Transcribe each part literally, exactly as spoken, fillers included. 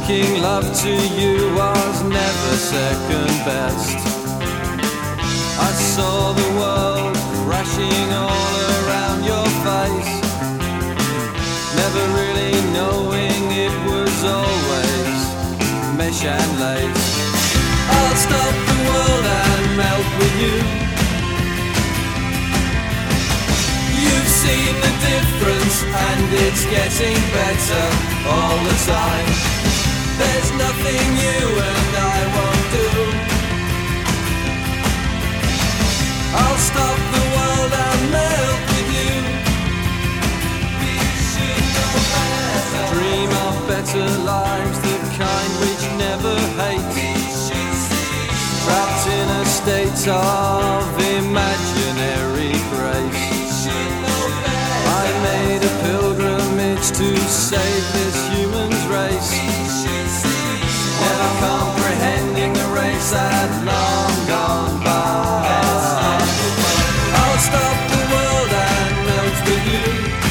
Making love to you was never second best. I saw the world crashing all around your face, never really knowing it was always mesh and lace. I'll stop the world and melt with you. You've seen the difference and it's getting better all the time. There's nothing you and I won't do. I'll stop the world and melt with you. We should know better. Dream of better lives, the kind which never hate. Trapped in a state of imaginary grace. I made a pilgrimage to save this human's race, never comprehending the race had long gone by. I'll stop the world and melt with you.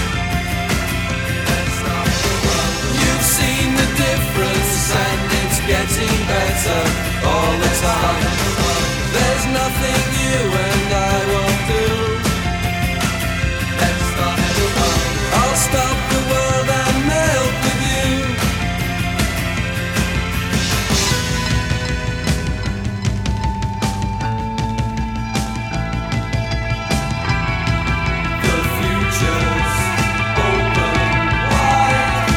You've seen the difference and it's getting better all the time. There's nothing you and I won't do. I'll stop the world and melt with you. The future's open wide.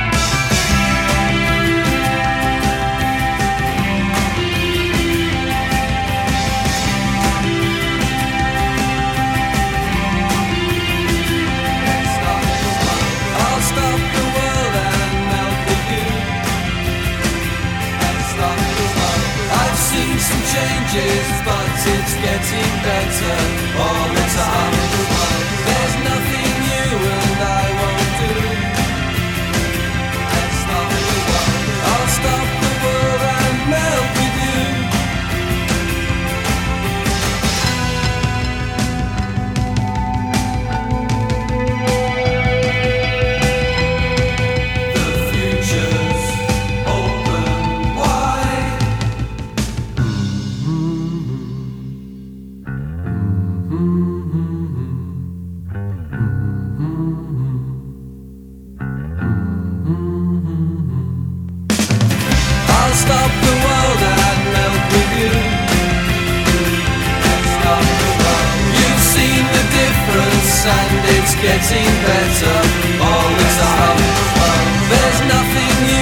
I'll stop the world and melt with you. I've seen some changes, but it's getting better all the time. There's nothing you and I won't do. I'll stop the world and melt with you. The future's open wide. I'll stop the world and melt with you. You've seen the difference and it's getting better all the time. There's nothing